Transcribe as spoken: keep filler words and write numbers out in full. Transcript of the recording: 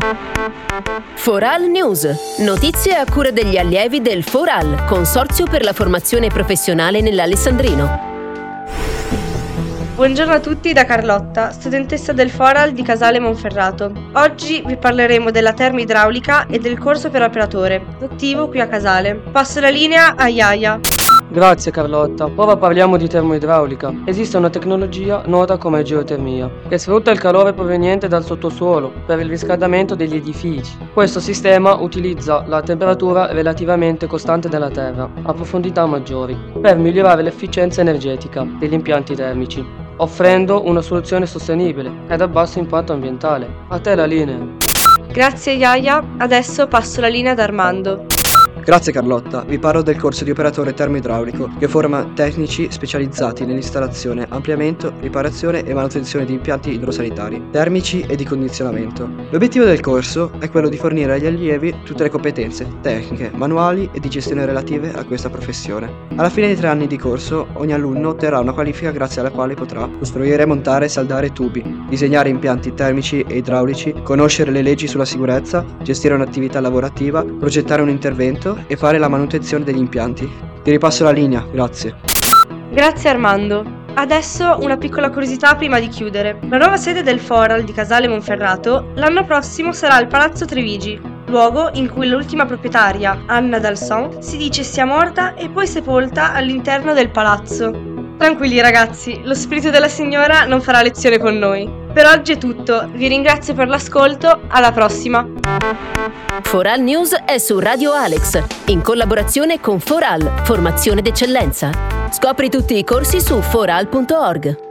Foral News. Notizie a cura degli allievi del Foral, Consorzio per la formazione professionale nell'Alessandrino. Buongiorno a tutti da Carlotta, studentessa del Foral di Casale Monferrato. Oggi vi parleremo della termoidraulica e del corso per operatore attivo qui a Casale. Passo la linea a Yaya. Grazie Carlotta, ora parliamo di termoidraulica. Esiste una tecnologia nota come geotermia, che sfrutta il calore proveniente dal sottosuolo per il riscaldamento degli edifici. Questo sistema utilizza la temperatura relativamente costante della terra, a profondità maggiori, per migliorare l'efficienza energetica degli impianti termici, offrendo una soluzione sostenibile ed a basso impatto ambientale. A te la linea. Grazie Yaya, adesso passo la linea ad Armando. Grazie Carlotta, vi parlo del corso di operatore termoidraulico che forma tecnici specializzati nell'installazione, ampliamento, riparazione e manutenzione di impianti idrosanitari, termici e di condizionamento. L'obiettivo del corso è quello di fornire agli allievi tutte le competenze tecniche, manuali e di gestione relative a questa professione. Alla fine dei tre anni di corso, ogni alunno otterrà una qualifica grazie alla quale potrà costruire, montare e saldare tubi, disegnare impianti termici e idraulici, conoscere le leggi sulla sicurezza, gestire un'attività lavorativa, progettare un intervento e fare la manutenzione degli impianti. Ti ripasso la linea, grazie. Grazie Armando. Adesso una piccola curiosità prima di chiudere. La nuova sede del Foral di Casale Monferrato l'anno prossimo sarà al Palazzo Trevigi, luogo in cui l'ultima proprietaria, Anna Dalson, si dice sia morta e poi sepolta all'interno del palazzo. Tranquilli ragazzi, lo spirito della signora non farà lezione con noi. Per oggi è tutto, vi ringrazio per l'ascolto, alla prossima! Foral News è su Radio Alex, in collaborazione con Foral, formazione d'eccellenza. Scopri tutti i corsi su foral punto org.